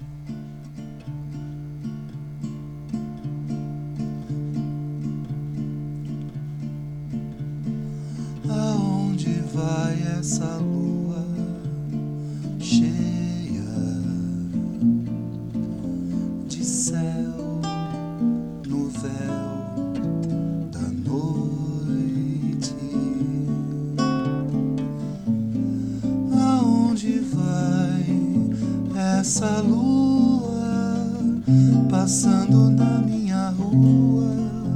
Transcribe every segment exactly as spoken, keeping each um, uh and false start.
Aonde vai essa lua cheia de céu no véu da noite? Aonde vai essa lua passando na minha rua,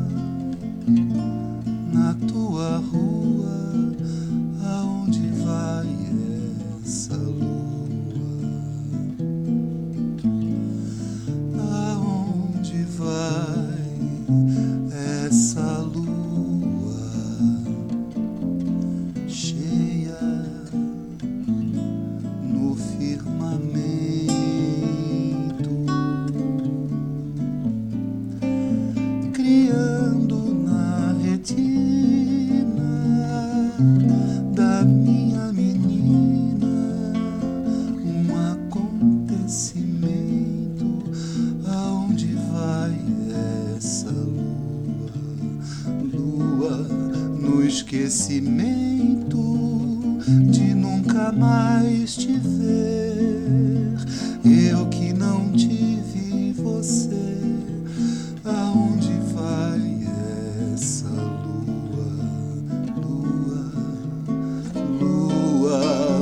na tua rua? Aonde vai essa lua? Aonde vai essa lua cheia no firmamento, criando na retina da minha menina um acontecimento? Aonde vai essa lua? Lua no esquecimento de nunca mais te ver, eu que não tive você. Aonde vai essa lua? Lua, lua,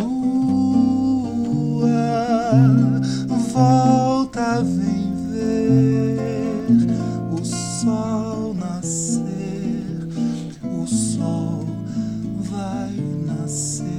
lua, volta, vem ver o sol nascer, o sol vai nascer.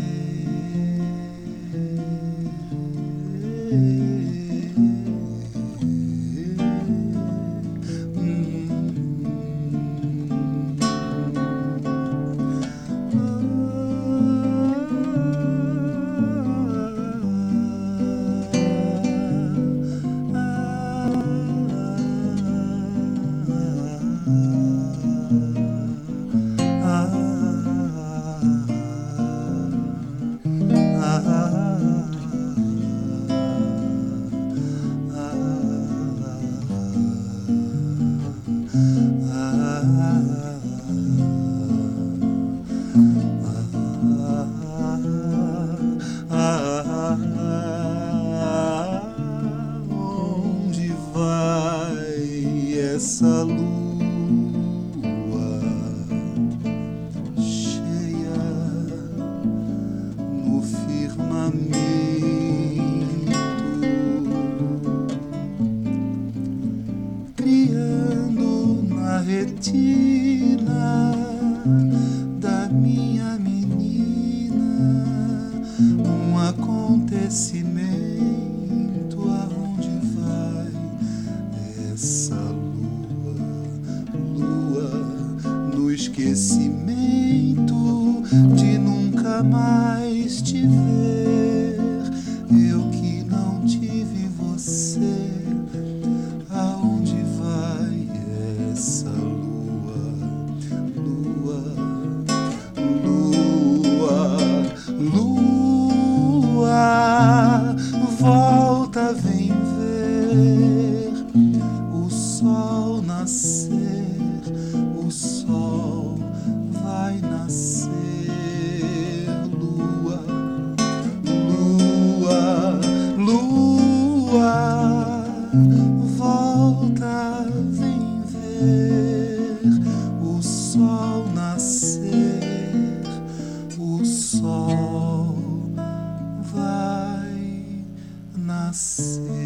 Aonde vai essa lua cheia no firmamento, criando na retina da minha menina um acontecimento? Aonde vai essa lua? Lua no esquecimento de nunca mais te ver, eu que não tive você. Aonde vai essa lua? Lua, lua, lua, volta, vem ver o sol nascer, o sol vai nascer. Lua, lua, lua, volta, vem ver o sol nascer, o sol vai nascer.